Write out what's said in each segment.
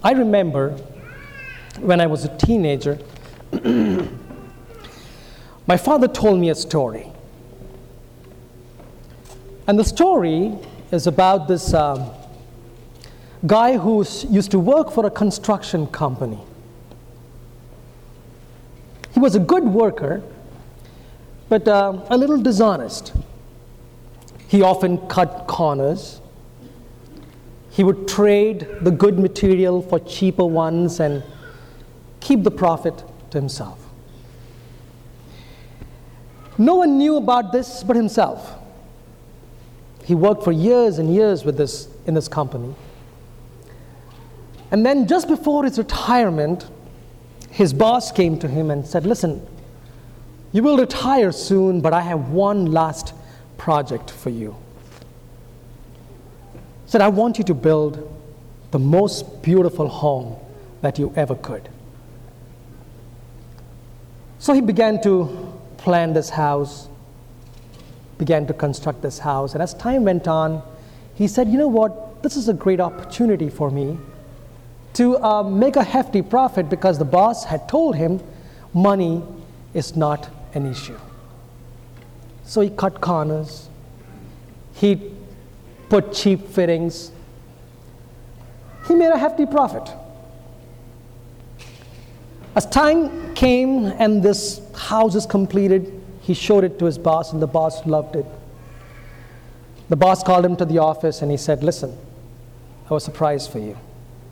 I remember when I was a teenager, my father told me a story. And the story is about this guy who used to work for a construction company. He was a good worker, but a little dishonest. He often cut corners. He would trade the good material for cheaper ones and keep the profit to himself. No one knew about this but himself. He worked for years and years in this company. And then just before his retirement, his boss came to him and said, "Listen, you will retire soon, but I have one last project for you." He said, "I want you to build the most beautiful home that you ever could." So he began to plan this house, began to construct this house. And as time went on, he said, "You know what? This is a great opportunity for me to make a hefty profit," because the boss had told him money is not an issue. So he cut corners. He put cheap fittings. He made a hefty profit. As time came and this house is completed, he showed it to his boss, and the boss loved it. The boss called him to the office and he said, "Listen, I have a surprise for you."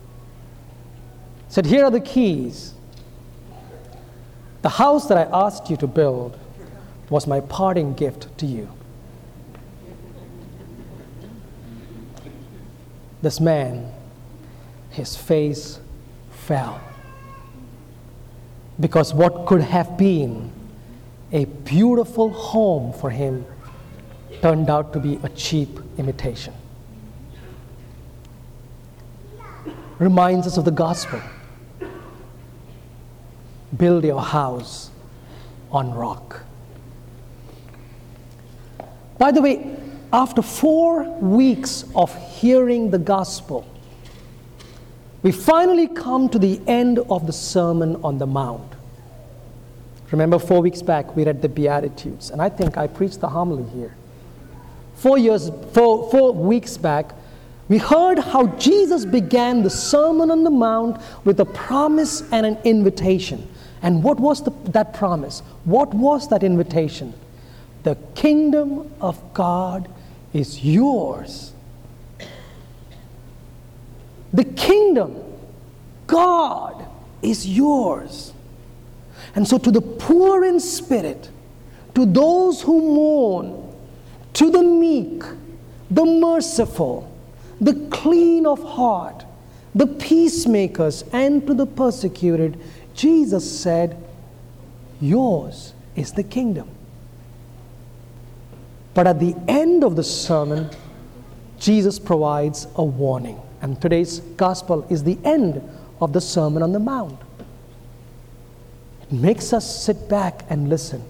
He said, "Here are the keys. The house that I asked you to build was my parting gift to you." This man, his face fell, because what could have been a beautiful home for him turned out to be a cheap imitation. Reminds us of the gospel. Build your house on rock. By the way, after 4 weeks of hearing the gospel, we finally come to the end of the Sermon on the Mount. Remember, 4 weeks back, we read the Beatitudes, and I think I preached the homily here. 4 weeks back, we heard how Jesus began the Sermon on the Mount with a promise and an invitation. And what was that promise? What was that invitation? The kingdom of God is yours. The kingdom, God, is yours. And so to the poor in spirit, to those who mourn, to the meek, the merciful, the clean of heart, the peacemakers, and to the persecuted, Jesus said, yours is the kingdom. But at the end of the sermon, Jesus provides a warning. And today's gospel is the end of the Sermon on the Mount. It makes us sit back and listen.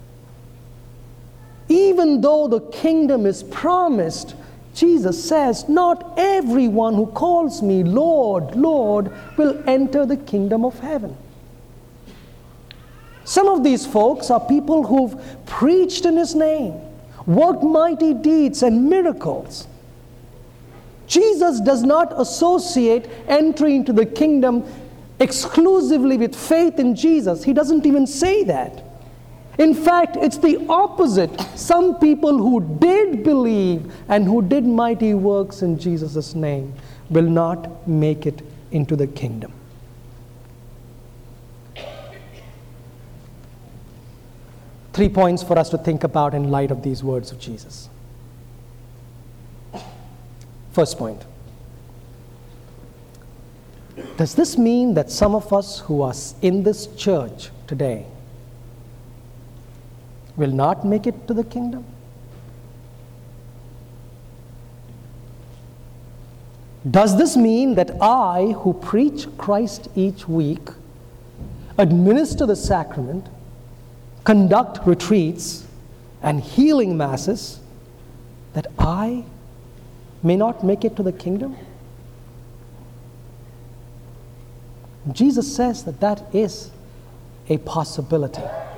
Even though the kingdom is promised, Jesus says, not everyone who calls me Lord, Lord will enter the kingdom of heaven. Some of these folks are people who've preached in His name, worked mighty deeds and miracles. Jesus does not associate entry into the kingdom exclusively with faith in Jesus. He doesn't even say that. In fact, it's the opposite. Some people who did believe and who did mighty works in Jesus' name will not make it into the kingdom. Three points for us to think about in light of these words of Jesus. First point. Does this mean that some of us who are in this church today will not make it to the kingdom? Does this mean that I, who preach Christ each week, administer the sacrament, conduct retreats and healing masses, that I may not make it to the kingdom? Jesus says that that is a possibility.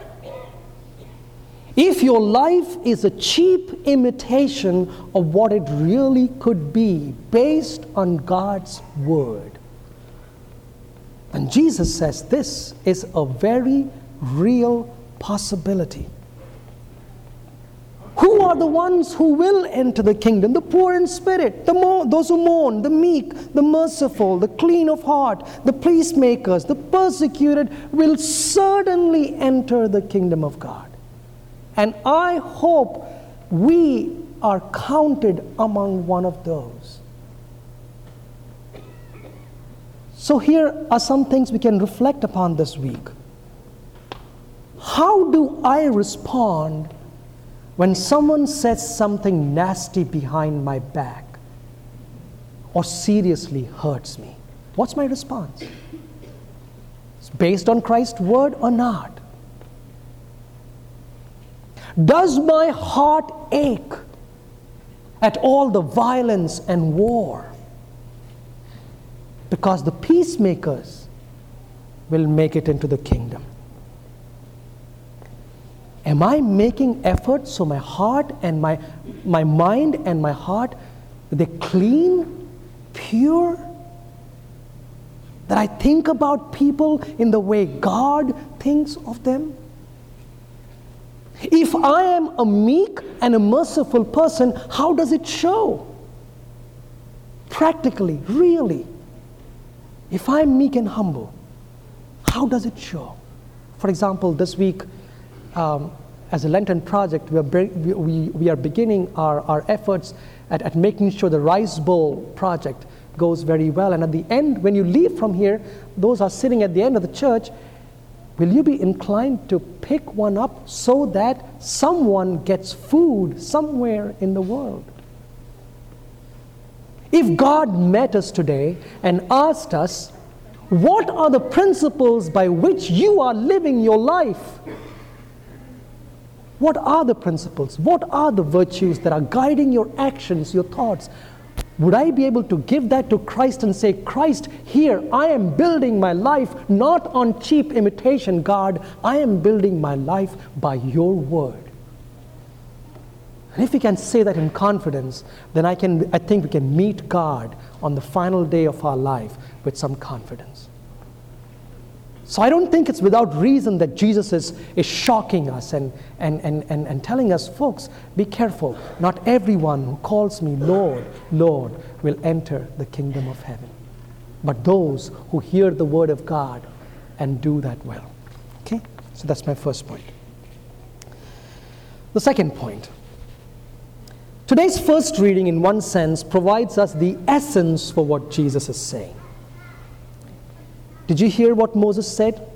If your life is a cheap imitation of what it really could be based on God's Word, and Jesus says this is a very real possibility. Who are the ones who will enter the kingdom? The poor in spirit, those who mourn, the meek, the merciful, the clean of heart, the peacemakers, the persecuted will certainly enter the kingdom of God. And I hope we are counted among one of those. So here are some things we can reflect upon this week. How do I respond when someone says something nasty behind my back or seriously hurts me? What's my response? It's based on Christ's word or not? Does my heart ache at all the violence and war? Because the peacemakers will make it into the kingdom. Am I making effort so my heart and my mind and my heart, they're clean, pure? That I think about people in the way God thinks of them? If I am a meek and a merciful person, how does it show? Practically, really. If I'm meek and humble, how does it show? For example, this week, as a Lenten project, we are beginning our efforts at making sure the Rice Bowl project goes very well. And at the end, when you leave from here, those are sitting at the end of the church, will you be inclined to pick one up so that someone gets food somewhere in the world? If God met us today and asked us, what are the principles by which you are living your life? What are the principles? What are the virtues that are guiding your actions, your thoughts? Would I be able to give that to Christ and say, Christ, here I am building my life not on cheap imitation, God. I am building my life by your word. And if we can say that in confidence, then I think we can meet God on the final day of our life with some confidence. So I don't think it's without reason that Jesus is shocking us and telling us, folks, be careful. Not everyone who calls me Lord, Lord will enter the kingdom of heaven, but those who hear the word of God and do that well. Okay? So that's my first point. The second point. Today's first reading, in one sense, provides us the essence for what Jesus is saying. Did you hear what Moses said?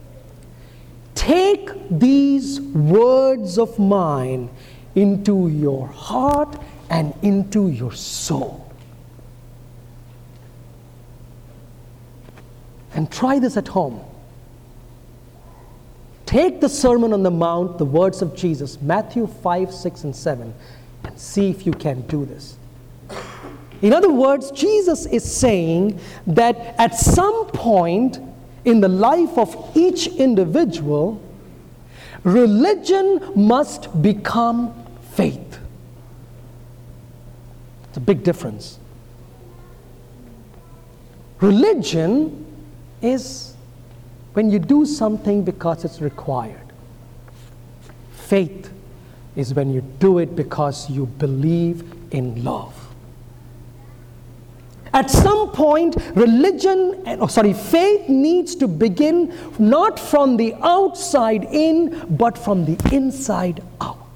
Take these words of mine into your heart and into your soul. And try this at home. Take the Sermon on the Mount, the words of Jesus, Matthew 5, 6, and 7, and see if you can do this. In other words, Jesus is saying that at some point in the life of each individual, religion must become faith. It's a big difference. Religion is when you do something because it's required. Faith is when you do it because you believe in love. At some point, faith needs to begin not from the outside in, but from the inside out.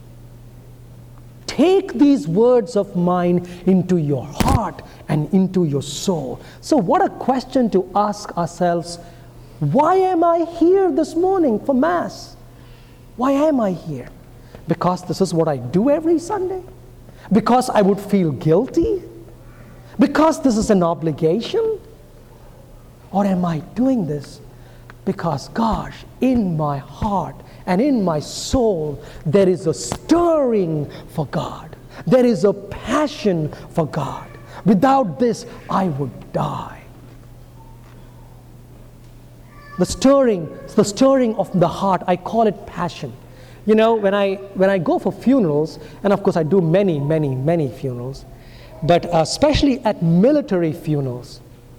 Take these words of mine into your heart and into your soul. So what a question to ask ourselves. Why am I here this morning for Mass? Why am I here? Because this is what I do every Sunday? Because I would feel guilty? Because this is an obligation? Or am I doing this because, gosh, in my heart and in my soul, there is a stirring for God. There is a passion for God. Without this, I would die. the stirring of the heart. I call it passion. You know, when I go for funerals, and of course I do many funerals, but especially at military funerals,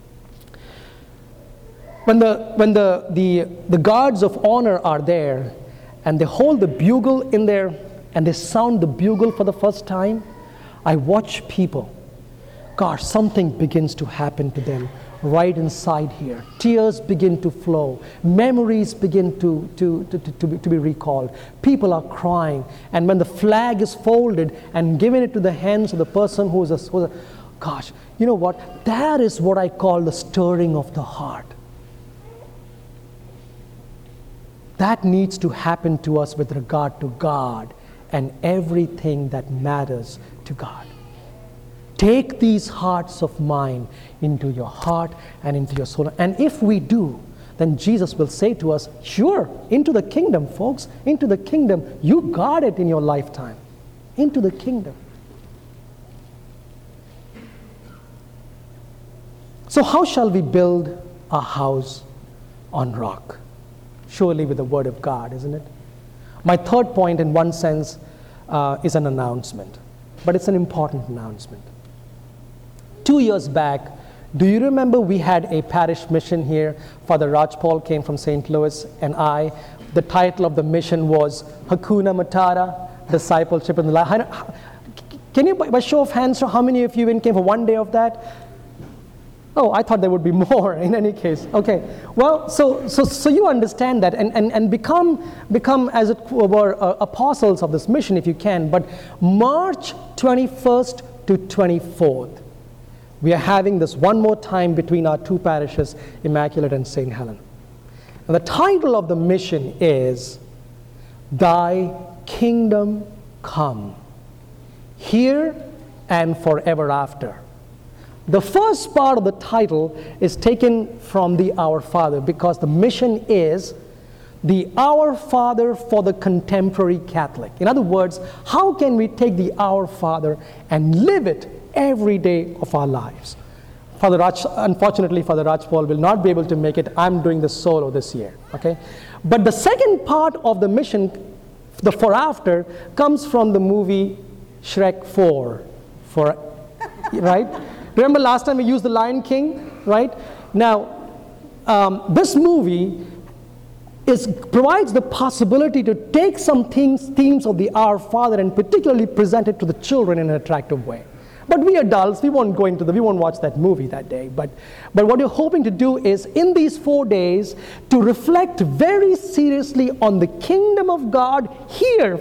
when the guards of honor are there, and they hold the bugle in there, and they sound the bugle for the first time, I watch people. Gosh, something begins to happen to them right inside here. Tears begin to flow. Memories begin to be recalled. People are crying. And when the flag is folded and given it to the hands of the person who's a gosh, you know what? That is what I call the stirring of the heart. That needs to happen to us with regard to God and everything that matters to God. Take these hearts of mine into your heart and into your soul. And if we do, then Jesus will say to us, sure, into the kingdom, folks, into the kingdom. You got it in your lifetime. Into the kingdom. So how shall we build a house on rock? Surely with the word of God, isn't it? My third point, in one sense, is an announcement. But it's an important announcement. 2 years back, do you remember we had a parish mission here? Father Rajpal came from St. Louis, and the title of the mission was Hakuna Matata, Discipleship in the Life. Can you, by show of hands, show how many of you even came for 1 day of that? Oh, I thought there would be more in any case. Okay, well, so you understand that and become as it were apostles of this mission if you can. But March 21st to 24th, we are having this one more time between our two parishes, Immaculate and St. Helen. And the title of the mission is Thy Kingdom Come, Here and Forever After. The first part of the title is taken from the Our Father, because the mission is the Our Father for the contemporary Catholic. In other words, how can we take the Our Father and live it every day of our lives? Unfortunately, Father Rajpal will not be able to make it. I'm doing the solo this year. Okay, but the second part of the mission, the Foreafter, comes from the movie Shrek 4. Right? Remember last time we used the Lion King, right? Now, this movie provides the possibility to take some themes of the Our Father and particularly present it to the children in an attractive way. But we adults, we won't watch that movie that day. But what you're hoping to do is, in these 4 days, to reflect very seriously on the kingdom of God here,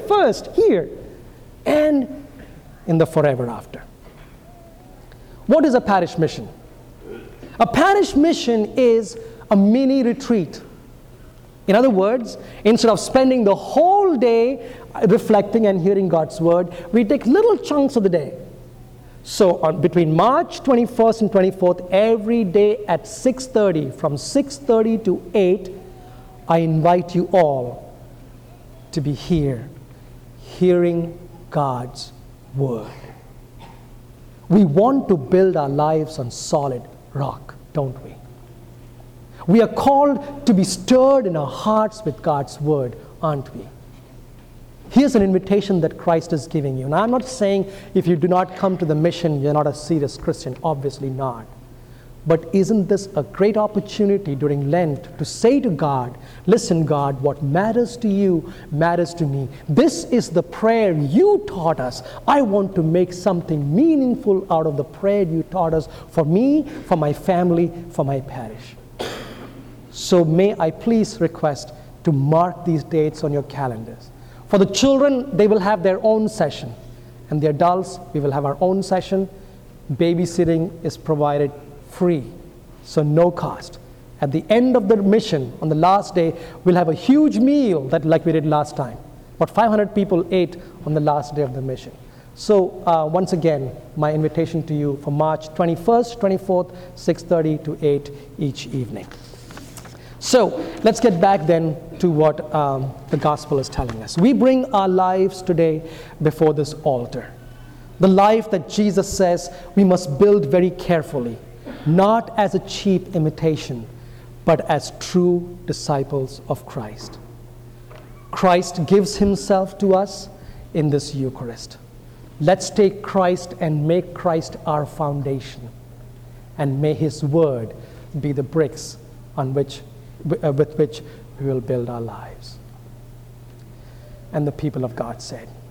and in the forever after. What is a parish mission? A parish mission is a mini retreat. In other words, instead of spending the whole day reflecting and hearing God's word, we take little chunks of the day. So between March 21st and 24th, every day at 6:30, from 6:30 to 8, I invite you all to be here, hearing God's word. We want to build our lives on solid rock, don't we? We are called to be stirred in our hearts with God's word, aren't we? Here's an invitation that Christ is giving you. And I'm not saying if you do not come to the mission, you're not a serious Christian. Obviously not. But isn't this a great opportunity during Lent to say to God, listen, God, what matters to you matters to me. This is the prayer you taught us. I want to make something meaningful out of the prayer you taught us for me, for my family, for my parish. So may I please request to mark these dates on your calendars. For the children, they will have their own session. And the adults, we will have our own session. Babysitting is provided free, so no cost. At the end of the mission, on the last day, we'll have a huge meal like we did last time. About 500 people ate on the last day of the mission. So once again, my invitation to you for March 21st, 24th, 6:30 to 8 each evening. So let's get back then to what the gospel is telling us. We bring our lives today before this altar. The life that Jesus says we must build very carefully, not as a cheap imitation, but as true disciples of Christ. Christ gives himself to us in this Eucharist. Let's take Christ and make Christ our foundation, and may his word be the bricks on which, with which we will build our lives. And the people of God said,